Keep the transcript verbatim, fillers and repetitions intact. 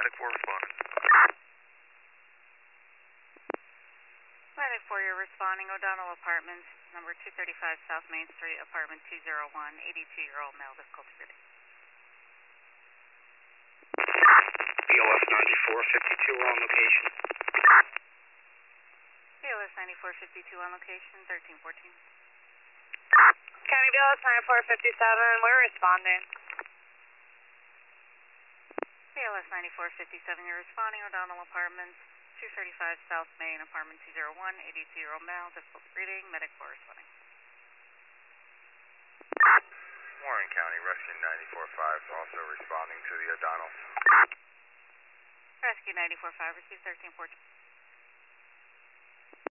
Medic four responding. Medic four, you're responding. O'Donnell Apartments, number two thirty-five South Main Street, apartment two oh one, eighty-two-year-old male, difficulty breathing. B L S ninety-four fifty-two on location. B L S ninety-four fifty-two on location, thirteen fourteen. County B L S ninety-four fifty-seven, we're responding. B L S ninety-four fifty-seven, you're responding. O'Donnell Apartments, two thirty-five South Main, apartment two oh one, eighty-two-year-old male, difficulty breathing, medic four responding. Warren County, Rescue ninety-four five, also responding to the O'Donnell. Rescue ninety-four five, receive thirteen fourteen.